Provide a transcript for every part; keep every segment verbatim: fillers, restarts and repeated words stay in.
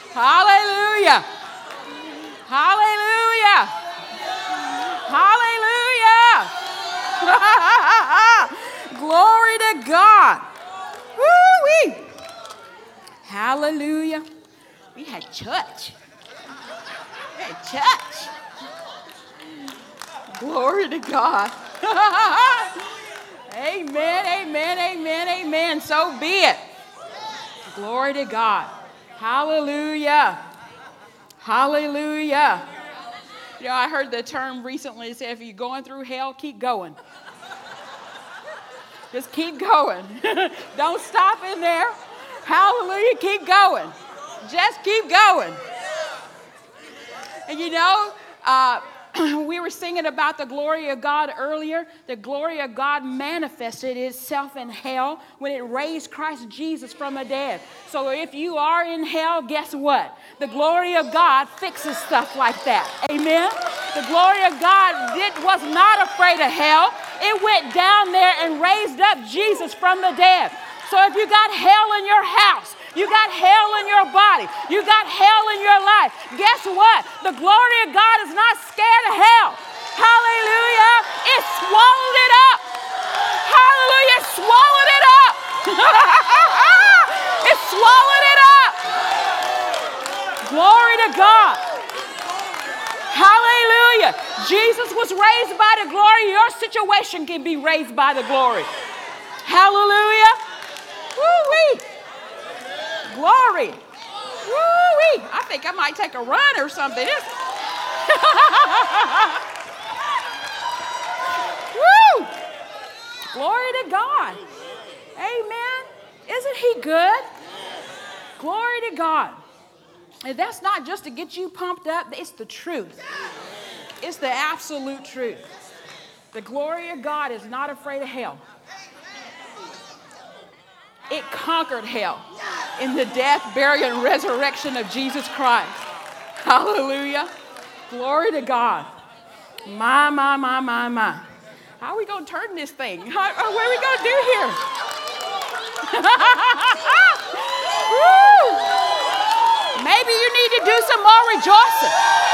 Hallelujah. Hallelujah. Hallelujah. Glory to God. Woo-wee. Hallelujah. We had church. We had church. Glory to God. Amen, amen, amen, amen. So be it. Glory to God. Hallelujah. Hallelujah. You know, I heard the term recently say, if you're going through hell, keep going. Just keep going. Don't stop in there. Hallelujah. Keep going. Just keep going. And you know, uh, we were singing about the glory of God earlier. The glory of God manifested itself in hell when it raised Christ Jesus from the dead. So if you are in hell, guess what? The glory of God fixes stuff like that. Amen? The glory of God did, was not afraid of hell. It went down there and raised up Jesus from the dead. So if you got hell in your house, you got hell in your body, you got hell in your life, guess what? The glory of God is not scared of hell. Hallelujah. It swallowed it up. Hallelujah. It swallowed it up. It swallowed it up. Glory to God. Hallelujah. Jesus was raised by the glory. Your situation can be raised by the glory. Hallelujah. Woo-wee. Glory. Woo-wee. I think I might take a run or something. Woo. Glory to God. Amen. Isn't he good? Glory to God. And that's not just to get you pumped up. It's the truth. It's the absolute truth. The glory of God is not afraid of hell. It conquered hell in the death, burial, and resurrection of Jesus Christ. Hallelujah. Glory to God. My, my, my, my, my. How are we going to turn this thing? How, what are we going to do here? Woo! Maybe you need to do some more rejoicing.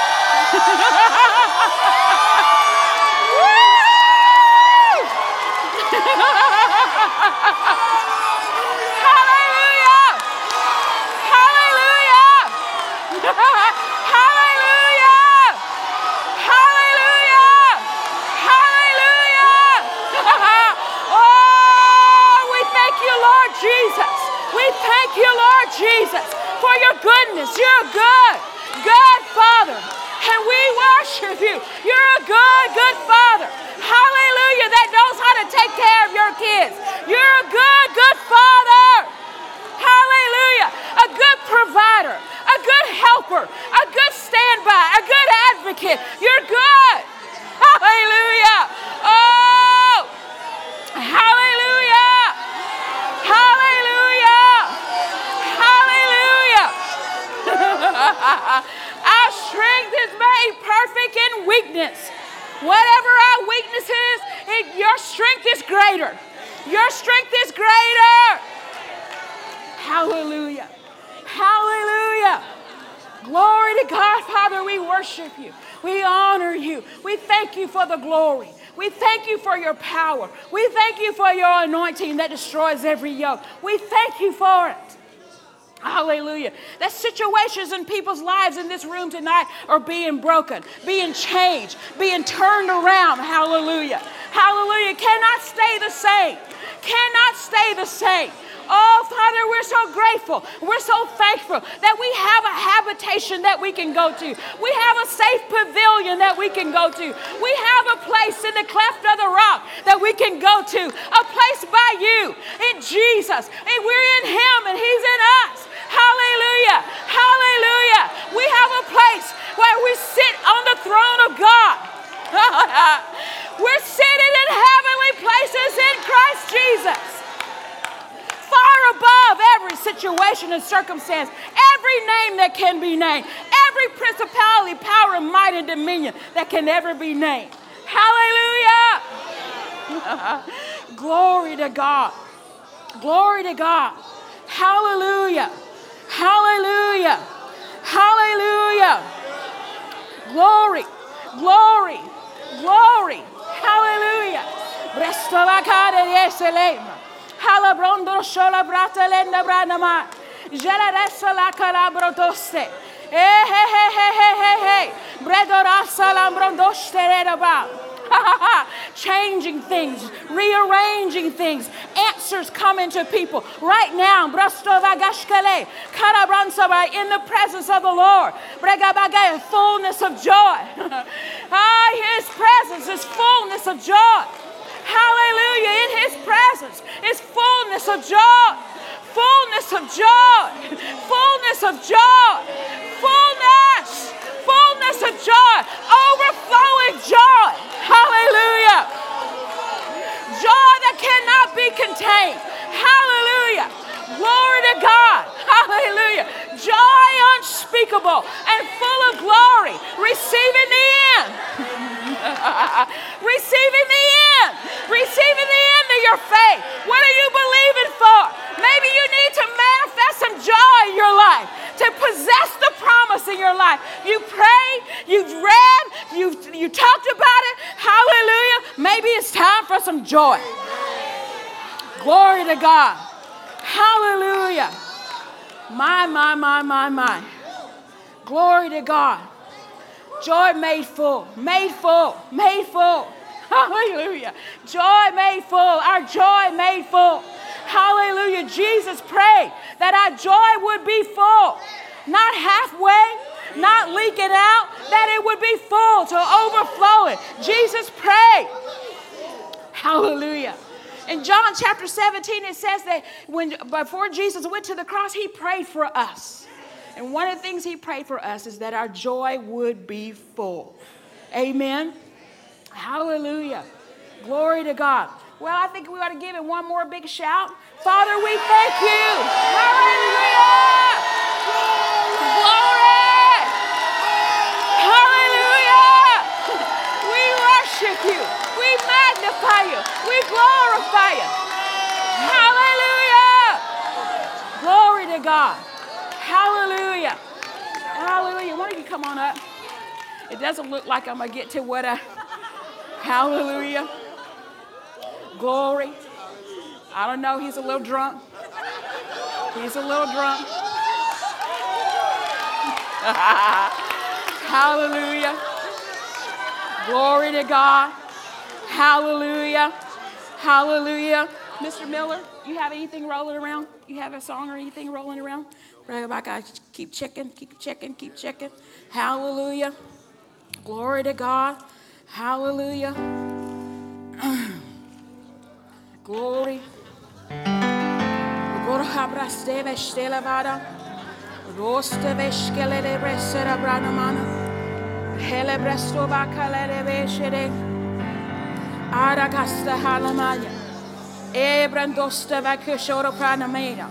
Jesus, for your goodness. You're a good, good Father. And we worship you. You're a good, good Father. Hallelujah. That knows how to take care of your kids. You're a good, good Father. Hallelujah. A good provider. A good helper. A good standby. A good advocate. You're good. Hallelujah. Oh. Hallelujah. Hallelujah. Hallelujah. Our strength is made perfect in weakness. Whatever our weakness is, it, your strength is greater. Your strength is greater. Hallelujah. Hallelujah. Glory to God, Father, we worship you. We honor you. We thank you for the glory. We thank you for your power. We thank you for your anointing that destroys every yoke. We thank you for it. Hallelujah. That situations in people's lives in this room tonight are being broken, being changed, being turned around. Hallelujah. Hallelujah. Cannot stay the same. Cannot stay the same. Oh, Father, we're so grateful. We're so thankful that we have a habitation that we can go to. We have a safe pavilion that we can go to. We have a place in the cleft of the rock that we can go to. A place by you in Jesus. And we're in him and he's in us. Hallelujah. Hallelujah. We have a place where we sit on the throne of God. We're sitting in heavenly places in Christ Jesus. Far above every situation and circumstance, every name that can be named, every principality, power, and might, and dominion that can ever be named. Hallelujah. Glory to God. Glory to God. Hallelujah. Hallelujah. Hallelujah. Glory, glory, glory. Hallelujah. Halabrondo shola brata lenda branama. Jela resa la calabrodoste. Eh, hey, hey, hey, hey, hey, hey. Bredorasa lambrondoste reba. Changing things, rearranging things, answers coming to people right now. In the presence of the Lord, fullness of joy. Ah, His presence is fullness of joy. Hallelujah! In His presence is fullness of joy, fullness of joy, fullness of joy, fullness. Fullness of joy, overflowing joy. Hallelujah. Joy that cannot be contained. Hallelujah. Glory to God. Hallelujah. Joy unspeakable and full of glory. Receiving the end. Receiving the end. Receiving the end of your faith. What are you believing for? Maybe you need to manifest some joy in your life, to possess the promise in your life. You prayed, you read, you, you talked about it. Hallelujah. Maybe it's time for some joy. Glory to God. Hallelujah. My, my, my, my, my. Glory to God. Joy made full, made full, made full. Hallelujah. Joy made full. Our joy made full. Hallelujah. Jesus prayed that our joy would be full. Not halfway, not leaking out, that it would be full to overflowing. Jesus prayed. Hallelujah. In John chapter seventeen, it says that when before Jesus went to the cross, He prayed for us. And one of the things He prayed for us is that our joy would be full. Amen. Hallelujah. Glory to God. Well, I think we ought to give it one more big shout. Father, we thank you. Hallelujah. Glory. Hallelujah. We worship you. We magnify you. We glorify you. Hallelujah. Glory to God. Hallelujah. Hallelujah. Why don't you come on up? It doesn't look like I'm going to get to what I... Hallelujah. Glory. I don't know. He's a little drunk. He's a little drunk. Hallelujah. Glory to God. Hallelujah. Hallelujah. Mister Miller, you have anything rolling around? You have a song or anything rolling around? Keep checking, keep checking, keep checking. Hallelujah. Glory to God. Hallelujah. Glory. Aragasta halamaya. Ebrandosta vacushoro pranameda.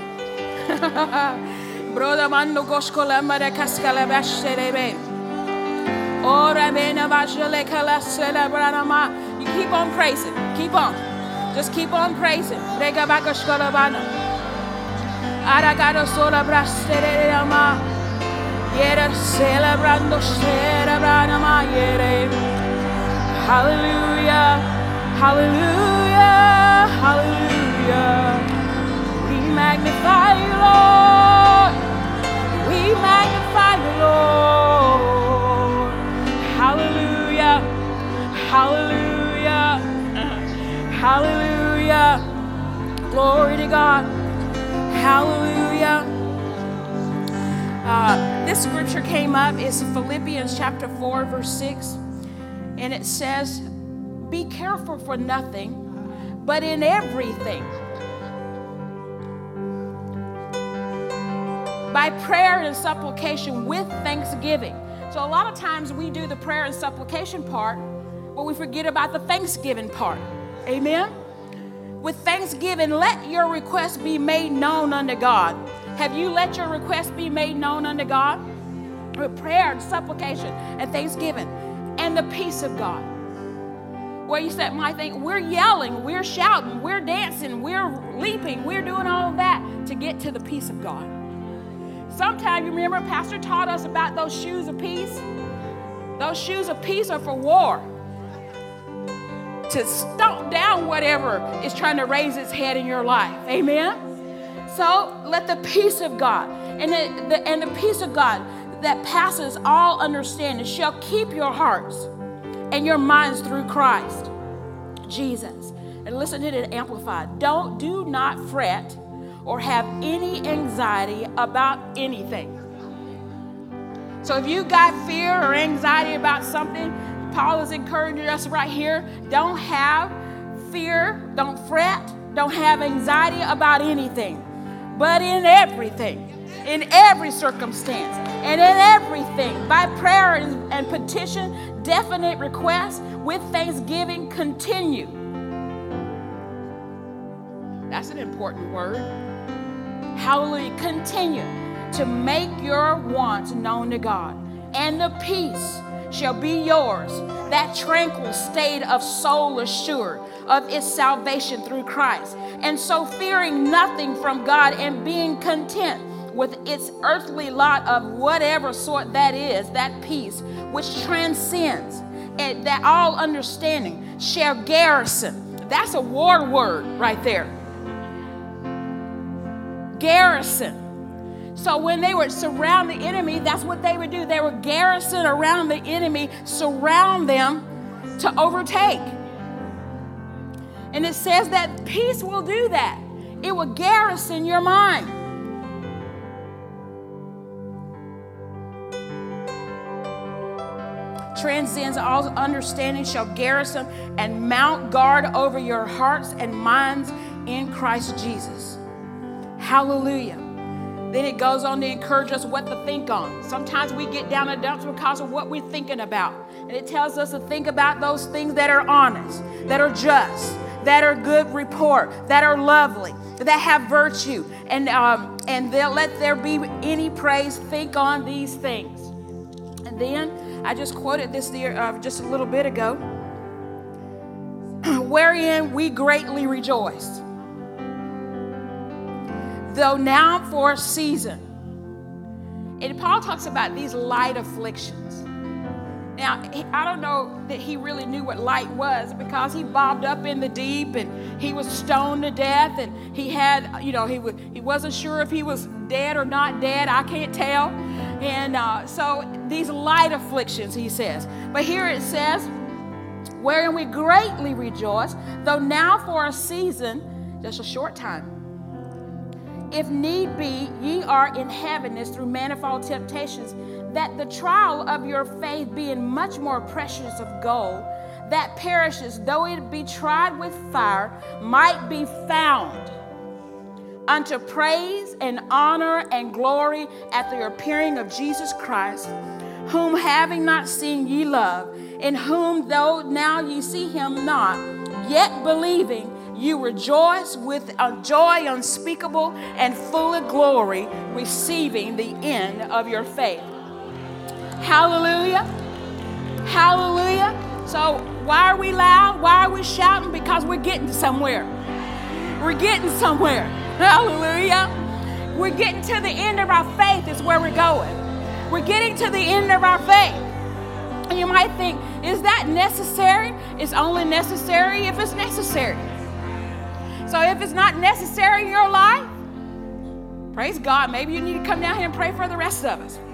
Broda mando goskola mara cascala basherebe. Ora mena vajele kalasela branama. You keep on praising. Keep on. Just keep on praising. Rega vacushkola bana. Aragado sola brasterama. Yera celebrando stera branama yere. Hallelujah. Hallelujah, hallelujah. We magnify you, Lord. We magnify you, Lord. Hallelujah, hallelujah, hallelujah. Glory to God. Hallelujah. Uh, this scripture came up. It's Philippians chapter four, verse six. And it says, be careful for nothing, but in everything, by prayer and supplication with thanksgiving. So a lot of times we do the prayer and supplication part, but we forget about the thanksgiving part. Amen? With thanksgiving, let your request be made known unto God. Have you let your request be made known unto God? With prayer and supplication and thanksgiving and the peace of God. Where you said, my thing, we're yelling, we're shouting, we're dancing, we're leaping, we're doing all of that to get to the peace of God. Sometimes, you remember, Pastor taught us about those shoes of peace. Those shoes of peace are for war. To stomp down whatever is trying to raise its head in your life. Amen? So let the peace of God and the, the, and the peace of God that passes all understanding shall keep your hearts and your minds through Christ Jesus. And listen to it amplified. Don't, do not fret or have any anxiety about anything. So if you got fear or anxiety about something, Paul is encouraging us right here. Don't have fear, don't fret, don't have anxiety about anything, but in everything, in every circumstance, and in everything, by prayer and, and petition, definite requests, with thanksgiving, continue. That's an important word. Hallelujah. Continue to make your wants known to God, and the peace shall be yours, that tranquil state of soul assured of its salvation through Christ. And so fearing nothing from God and being content with its earthly lot of whatever sort that is, that peace which transcends and that all understanding shall garrison. That's a war word right there. Garrison. So when they would surround the enemy, that's what they would do. They would garrison around the enemy, surround them to overtake. And it says that peace will do that. It will garrison your mind. Transcends all understanding, shall garrison and mount guard over your hearts and minds in Christ Jesus. Hallelujah. Then it goes on to encourage us what to think on. Sometimes we get down in the dumps because of what we're thinking about. And it tells us to think about those things that are honest, that are just, that are good report, that are lovely, that have virtue. And, um, and they'll let there be any praise. Think on these things. And then I just quoted this there, uh, just a little bit ago. Wherein we greatly rejoice. Though now for a season. And Paul talks about these light afflictions. Now, I don't know that he really knew what light was, because he bobbed up in the deep and he was stoned to death, and he had, you know, he, was, he wasn't sure if he was dead or not dead. I can't tell. And uh, so these light afflictions, he says. But here it says, wherein we greatly rejoice, though now for a season, just a short time, if need be, ye are in heaviness through manifold temptations, that the trial of your faith, being much more precious of gold, that perishes, though it be tried with fire, might be found unto praise and honor and glory at the appearing of Jesus Christ, whom having not seen ye love, in whom though now ye see him not, yet believing, you rejoice with a joy unspeakable and full of glory, receiving the end of your faith. Hallelujah. Hallelujah. So why are we loud? Why are we shouting? Because we're getting somewhere. We're getting somewhere. Hallelujah. We're getting to the end of our faith is where we're going. We're getting to the end of our faith. And you might think, is that necessary? It's only necessary if it's necessary. So if it's not necessary in your life, praise God, maybe you need to come down here and pray for the rest of us.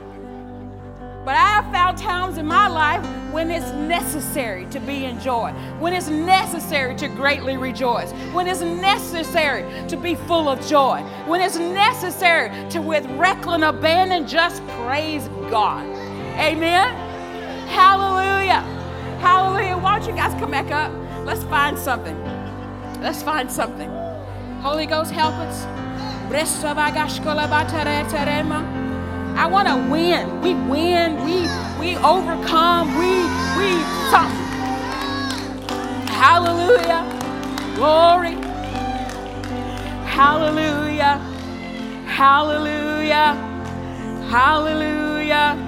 But I have found times in my life when it's necessary to be in joy, when it's necessary to greatly rejoice, when it's necessary to be full of joy, when it's necessary to, with reckless abandon, just praise God. Amen? Hallelujah. Hallelujah. Why don't you guys come back up? Let's find something. Let's find something. Holy Ghost, help us. I want to win. We win. We we overcome. We we something. Hallelujah. Glory. Hallelujah. Hallelujah. Hallelujah.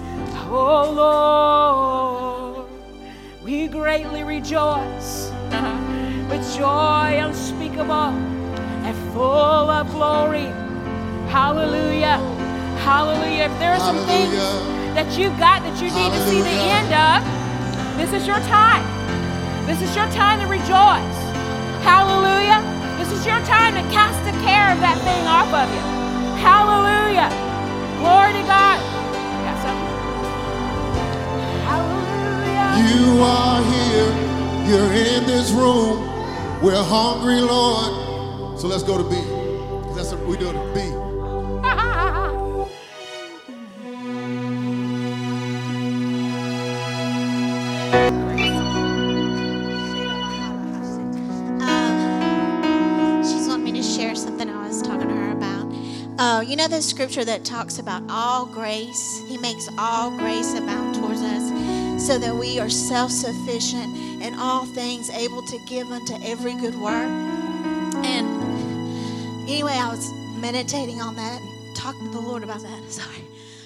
Oh Lord, we greatly rejoice. With joy unspeakable and full of glory. Hallelujah. Hallelujah. If there are some things that you've got that you need to see the end of, this is your time. This is your time to rejoice. Hallelujah. This is your time to cast the care of that thing off of you. Hallelujah. Glory to God. Got something? Hallelujah. You are here. You're in this room. We're hungry, Lord. So let's go to B. That's what we do to B. Uh, you know the scripture that talks about all grace? He makes all grace abound towards us so that we are self-sufficient in all things, able to give unto every good work. And anyway, I was meditating on that and talking to the Lord about that. Sorry.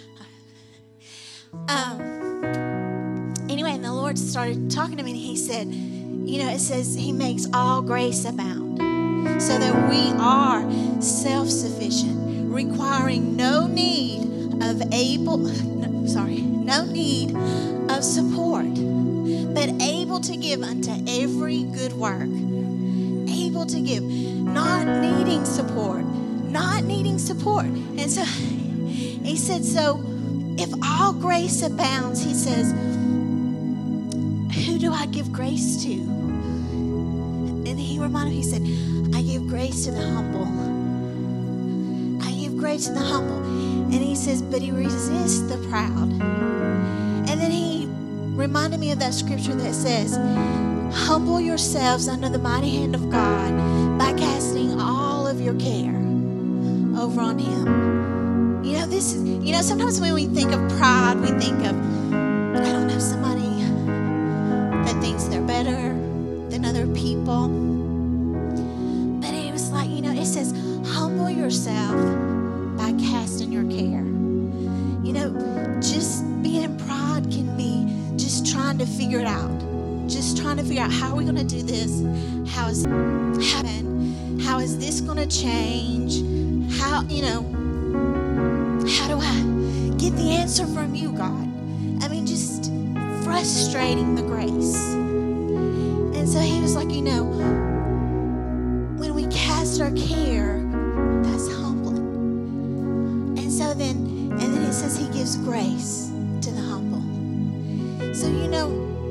Um. Anyway, and the Lord started talking to me and he said, you know, it says he makes all grace abound so that we are self-sufficient, requiring no need of able, no, sorry, no need of support, but able to give unto every good work. Able to give, not needing support, not needing support. And so he said, so if all grace abounds, he says, who do I give grace to? And he reminded me, he said, I give grace to the humble. Grace to the humble. And he says, but he resists the proud. And then he reminded me of that scripture that says, humble yourselves under the mighty hand of God by casting all of your care over on him. You know, this is, you know, sometimes when we think of pride, we think of, I don't know, somebody that thinks they're better than other people. But it was like, you know, it says, humble yourself by casting your care. You know, just being in pride can be just trying to figure it out. Just trying to figure out, how are we going to do this? How is it happen? How is this going to change? How, you know, how do I get the answer from you, God? I mean, just frustrating the grace. And so he was like, you know, when we cast our care, that's humbling. And so then, and then it says he gives grace to the humble. So, you know,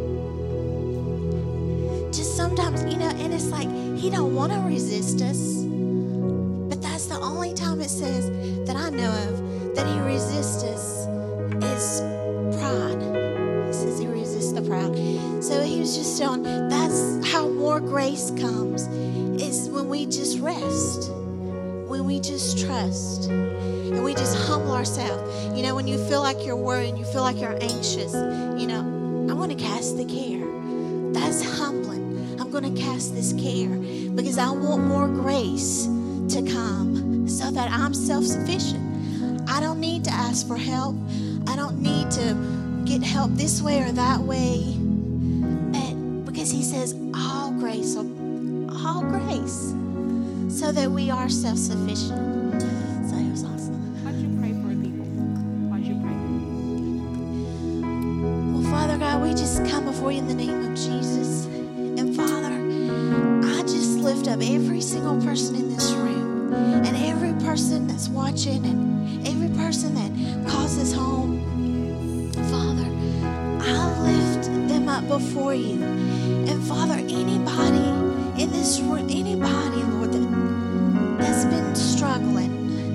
just sometimes, you know, and it's like he don't want to resist us. But that's the only time it says that I know of that he resists us is pride. It says he resists the proud. So he was just showing that's how more grace comes, is when we just rest, when we just trust, and we just humble ourselves. You know, when you feel like you're worried and you feel like you're anxious, you know, I want to cast the care. That's humbling. I'm going to cast this care because I want more grace to come so that I'm self-sufficient. I don't need to ask for help. I don't need to get help this way or that way. But because he says all grace, all grace, so that we are self-sufficient. So it was awesome. Why'd you pray for people? Why'd you pray? Well, Father God, we just come before you in the name of Jesus. And Father, I just lift up every single person in this room and every person that's watching and every person that calls this home. Father, I lift them up before you. And Father, anybody in this room, anybody, Lord, that, that's been struggling,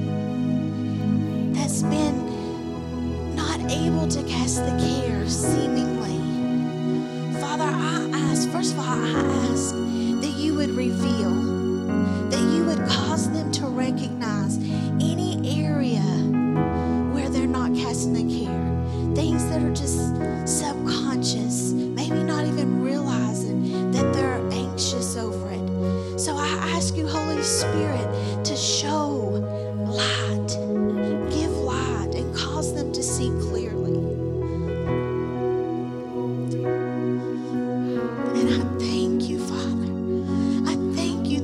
that's been not able to cast the care seemingly. Father, I ask, first of all, I ask that you would reveal, that you would cause them to recognize any area where they're not casting the care, things that are just subconscious, maybe not even realizing that they're anxious over it. So I ask you, Holy Spirit, to show light, give light, and cause them to see clearly. And I thank you, Father. I thank you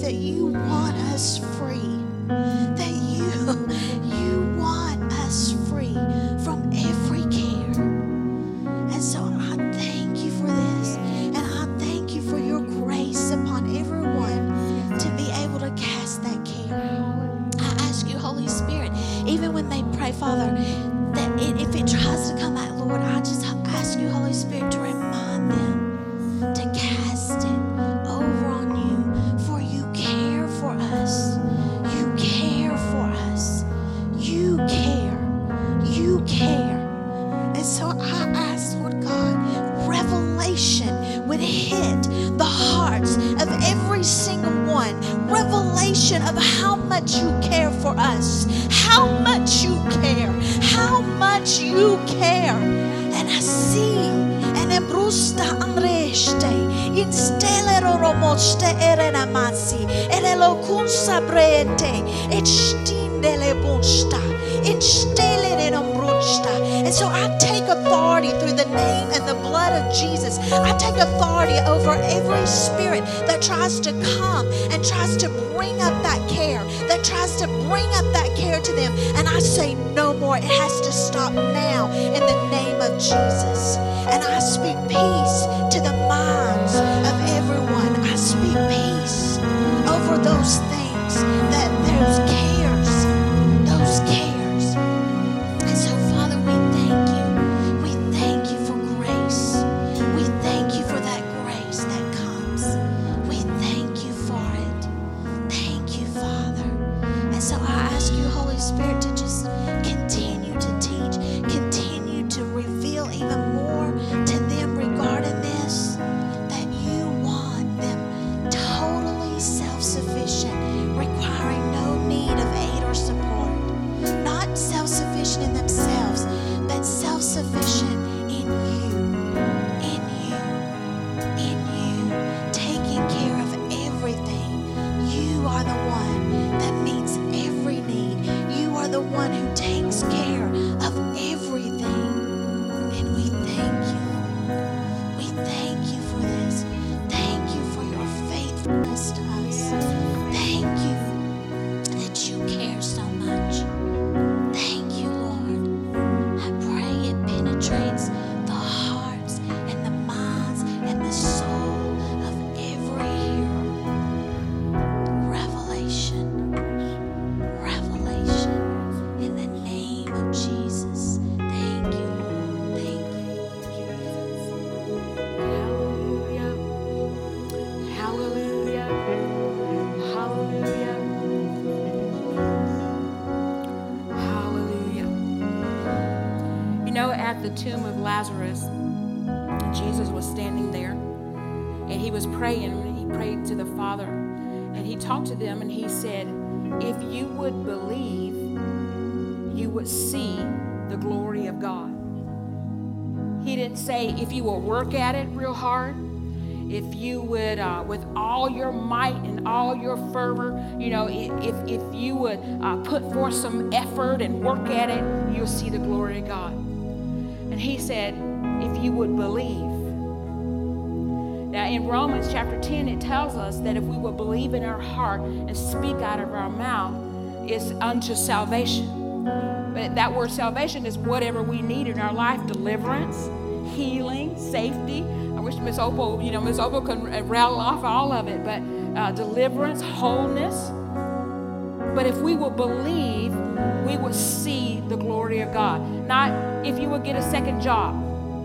Father, that it, if it tries to come out, Lord, I just ask you, Holy Spirit, to remind them to cast it over on you, for you care for us. You care for us. You care. You care. And so I ask, Lord God, revelation would hit the hearts of every single one. Revelation of how much you care for us. How much you care. How much you care. And I see, and embrusta amreste, in stelero romoste erenamasi, elelo kunsabrete, et stindele bunsta, in stelere ombrunsta. And so I take authority through the name and the blood of Jesus. I take authority over every spirit that tries to come and tries to bring up that care, that tries to bring up that care to them. And I say no more. It has to stop now in the name of Jesus. And I speak peace to the minds of everyone. I speak peace over those things, that those cares, those cares. And so, Father, we thank you. We thank you for grace. We thank you for that grace that comes. We thank you for it. Thank you, Father. And so I ask you, Holy Spirit, to just continue to teach, continue to reveal even more to them regarding this, that you want them totally self-sufficient, requiring no need of aid or support. Not self-sufficient in themselves, but self-sufficient in you, in you, in you, taking care of everything. You are the one that meets every need. You are the one who takes care of everything. And we thank you, Lord. We thank you for this. Thank you for your faithfulness to us. Thank you that you care so much. Thank you, Lord. I pray it penetrates the hearts and the minds and the soul of every hearer. Revelation. Revelation in the name of Jesus. Thank you, Lord. Thank you, Hallelujah. Hallelujah. Hallelujah. Hallelujah. You know, at the tomb of Lazarus, Jesus was standing there and he was praying. He prayed to the Father and he talked to them and he said, if you would believe, you would see the glory of God. He didn't say if you will work at it real hard, if you would, uh, with all your might and all your fervor, you know, if if you would uh, put forth some effort and work at it, you'll see the glory of God. And he said, if you would believe. Now in Romans chapter ten, it tells us that if we would believe in our heart and speak out of our mouth, it's unto salvation. But that word salvation is whatever we need in our life: deliverance, healing, safety. I wish Miss Opal, you know, Miss Opal could rattle off all of it, but uh, deliverance, wholeness. But if we will believe, we will see the glory of God. Not if you would get a second job.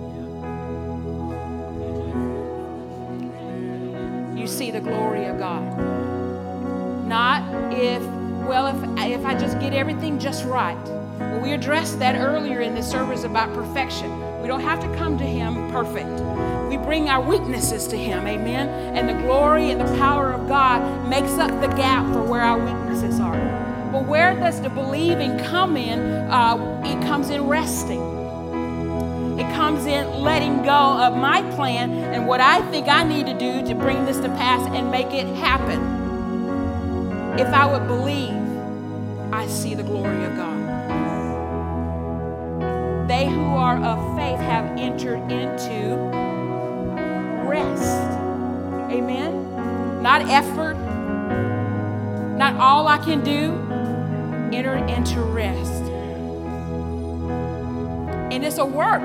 You see the glory of God. Not if, well, if, if I just get everything just right. Well, we addressed that earlier in the service about perfection. We don't have to come to Him perfect. We bring our weaknesses to Him, amen? And the glory and the power of God makes up the gap for where our weaknesses are. But where does the believing come in? Uh, it comes in resting. It comes in letting go of my plan and what I think I need to do to bring this to pass and make it happen. If I would believe, I see the glory of God. They who are of faith have entered into rest. Amen? Not effort, not all I can do. Enter into rest. And it's a work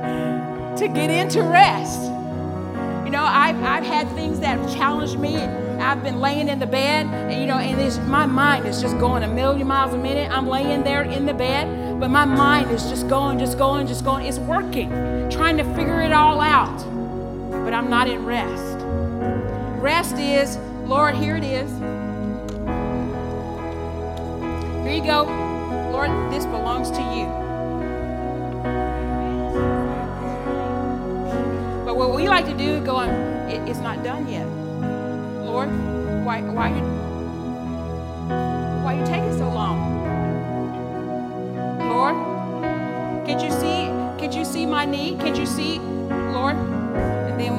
to get into rest. You know, I've, I've had things that have challenged me. I've been laying in the bed, and you know, and this, my mind is just going a million miles a minute. I'm laying there in the bed, but my mind is just going, just going, just going. It's working, trying to figure it all out. But I'm not in rest. Rest is, Lord, here it is. Here you go. Lord, this belongs to you. But what we like to do, going, it, it's not done yet. Lord, why, why you, why you taking so long? Lord, can't you see? Can't you see my need? Can't you see, Lord? And then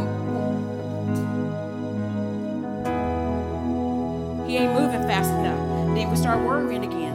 he ain't moving fast enough. Then we start worrying again.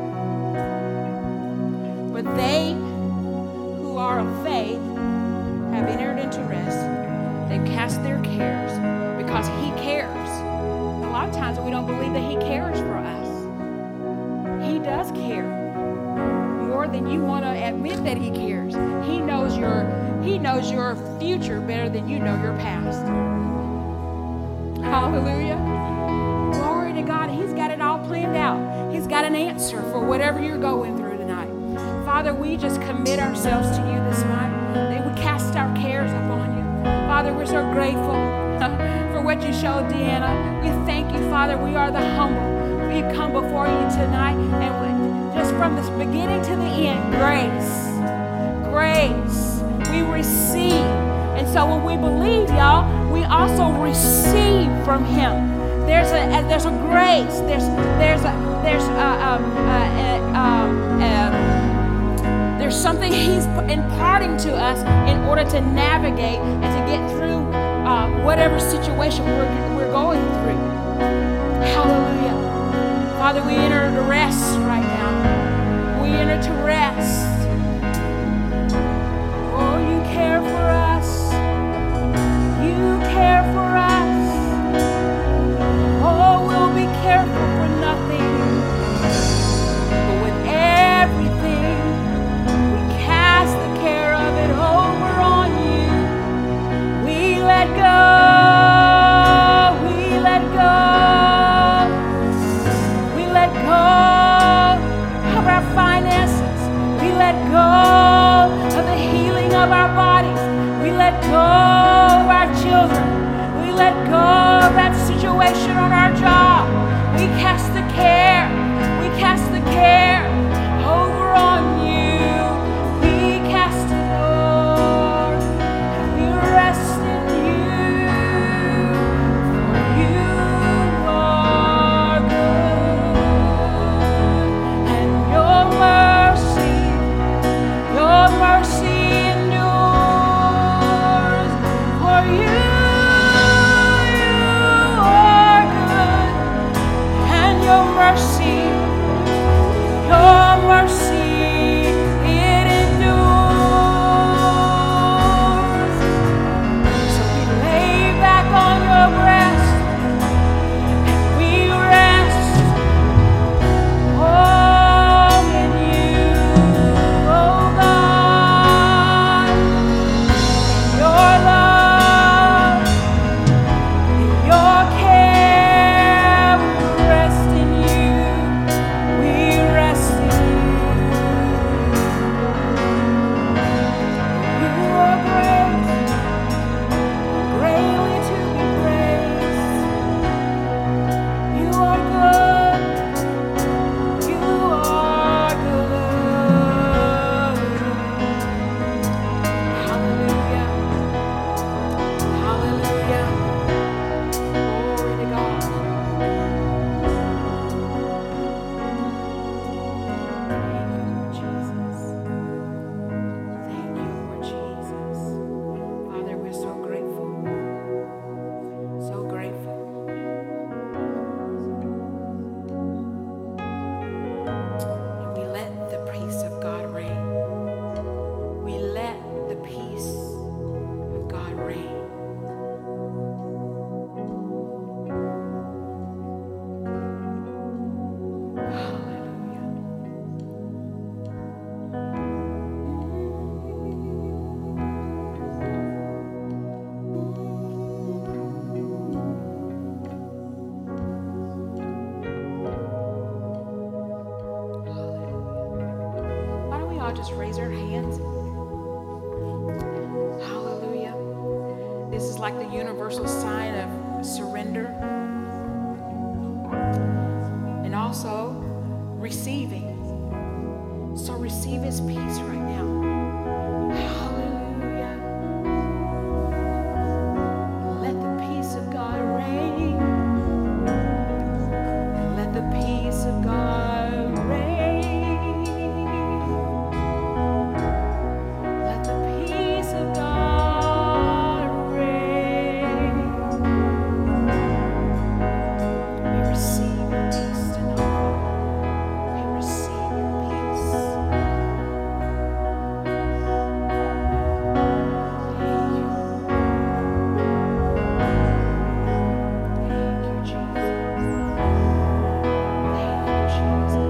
But they who are of faith have entered into rest. They've cast their cares because he cares. A lot of times we don't believe that he cares for us. He does care more than you want to admit that he cares. He knows your he knows your future better than you know your past. Hallelujah. Glory to God. He's got it all planned out. He's got an answer for whatever you're going through tonight. Father, we just commit ourselves to you this night. That we cast our cares upon you. Father, we're so grateful for what you showed Deanna. We thank you, Father. We are the humble. We come before you tonight, and we, just from the beginning to the end, grace, grace. We receive. And so when we believe, y'all, we also receive from him. There's a, a there's a grace. There's there's a there's a, um, a, a, um, a, there's something he's imparting to us in order to navigate and to get through uh, whatever situation we're we're going through. Hallelujah. Father, we enter to rest right now. We enter to rest. Oh, you care for us. You care for us. Oh, we'll be careful for nothing. But with everything, we cast the care of it over on you. We let go. We let go. We let go of our finances. We let go of the healing of our bodies. We let go of our children. We let go of that situation on our job. We cast the care. We cast the care over on you. We cast it, Lord, and we rest in you. For you are good, and your mercy, your mercy endures. For you, you are good, and your mercy, your mercy, it endures. So we lay back on your breast, and we rest, oh, in you, oh God, in your love, in your care. We rest in you. We rest in you. You are great, greatly to be praised. You are good. You are good. Hallelujah. Hallelujah. Glory to God. Thank you, Lord Jesus. Thank you, Lord Jesus. Father, we're so grateful. So grateful. And we let the peace of God reign. We let the peace of God reign. Hallelujah. God, just raise your hands. Hallelujah. This is like the universal sign of surrender. And also receiving. So receive his peace right now. Hallelujah. Let the peace of God reign. Let the peace of God reign. Let the peace of God reign. We receive your peace tonight. We receive your peace. Thank you. Thank you, Jesus. Thank you, Jesus.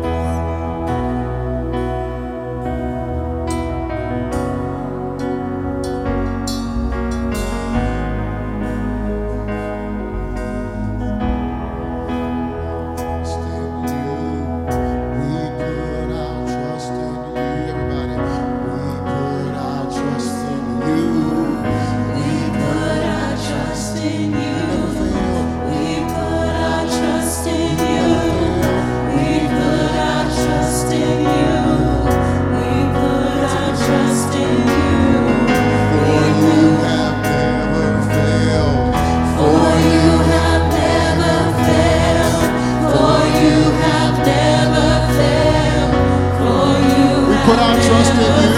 Put our trust in you.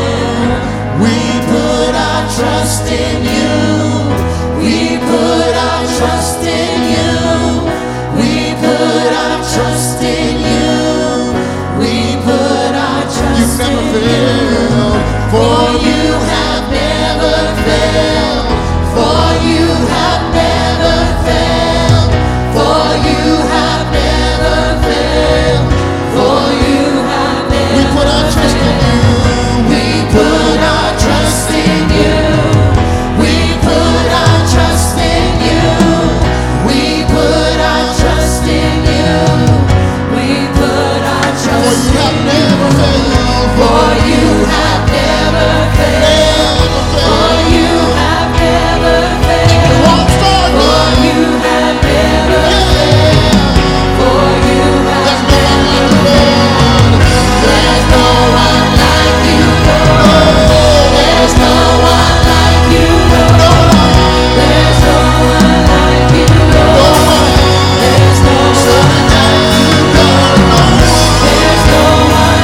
We put our trust in you. We put our trust in you. We put our trust in you. We put our trust in you. For you have never failed. For you have never failed. For you have never failed. For you have never We put our trust in you. We put our trust in you. We put our trust in you. We put our trust in you. We put our trust in you. For you have never failed. For you have never failed. For you have never failed. For you have never failed. For you have never failed. There's no one like you, Lord. There's no one like you, Lord. There's no one like you, Lord. There's no one like you, Lord. There's no one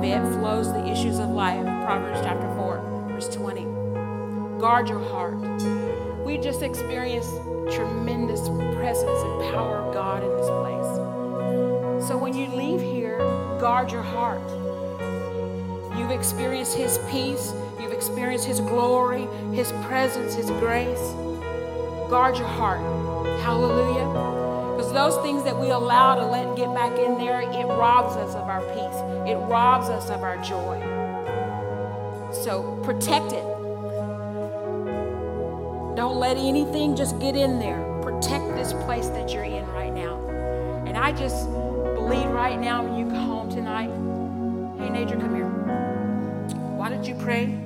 it flows the issues of life. Proverbs chapter four, verse twenty. Guard your heart. We just experienced tremendous presence and power of God in this place. So when you leave here, guard your heart. You've experienced His peace. You've experienced His glory, His presence, His grace. Guard your heart. Hallelujah. Because those things that we allow to let get back in there, it robs us of our peace. It robs us of our joy. So protect it. Don't let anything just get in there. Protect this place that you're in right now. And I just believe right now when you go home tonight, hey, Nature, come here. Why don't you pray?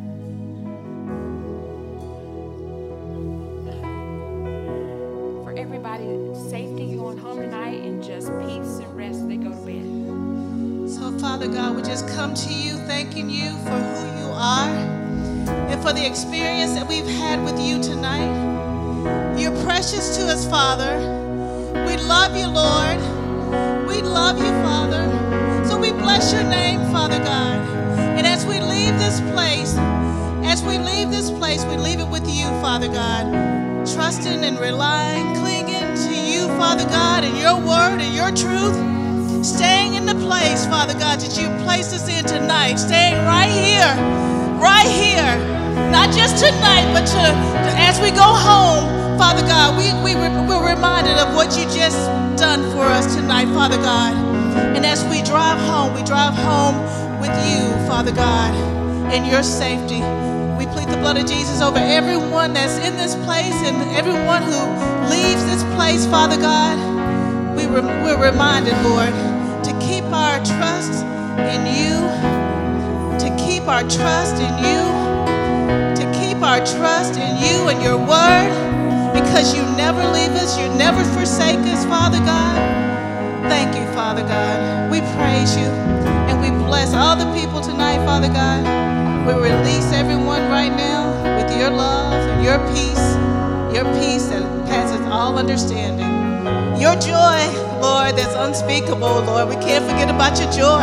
For everybody's safety going home tonight and just peace and rest as they go to bed. So, Father God, we just come to you thanking you for who you are and for the experience that we've had with you tonight. You're precious to us, Father. We love you, Lord. We love you, Father. So we bless your name, Father God. And as we leave this place, as we leave this place, we leave it with you, Father God, trusting and relying, clinging to you, Father God, and your word and your truth, staying in the place, Father God, that you placed us in tonight, staying right here, right here, not just tonight, but to, to as we go home, Father God, we, we, we're reminded of what you just done for us tonight, Father God. And as we drive home, we drive home with you, Father God, in your safety. We plead the blood of Jesus over everyone that's in this place and everyone who leaves this place, Father God. We re- we're reminded, Lord, to keep our trust in you, to keep our trust in you, to keep our trust in you and your word, because you never leave us, you never forsake us, Father God. Thank you, Father God. We praise you and we bless all the people tonight, Father God. We release everyone right now with your love and your peace, your peace that passes all understanding. Your joy, Lord, that's unspeakable, Lord. We can't forget about your joy.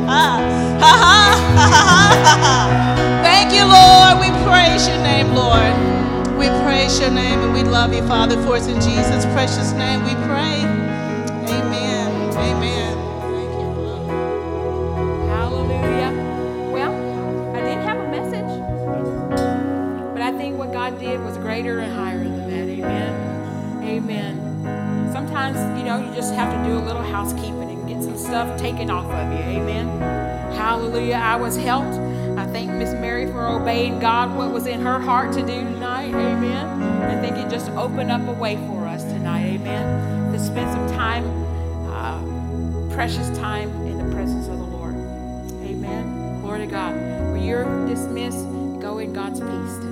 Thank you, Lord. We praise your name, Lord. We praise your name and we love you, Father, for it's in Jesus' precious name we pray. Amen. Amen. Thank you, Lord. Hallelujah. Well, I didn't have a message, but I think what God did was greater and higher than that. Amen. Amen. Sometimes, you know, you just have to do a little housekeeping and get some stuff taken off of you. Amen. Hallelujah. I was helped. I thank Miss Mary for obeying God, what was in her heart to do tonight. Amen. I think it just opened up a way for us tonight. Amen. To spend some time, uh, precious time in the presence of the Lord. Amen. Glory to God. When you're dismissed, go in God's peace.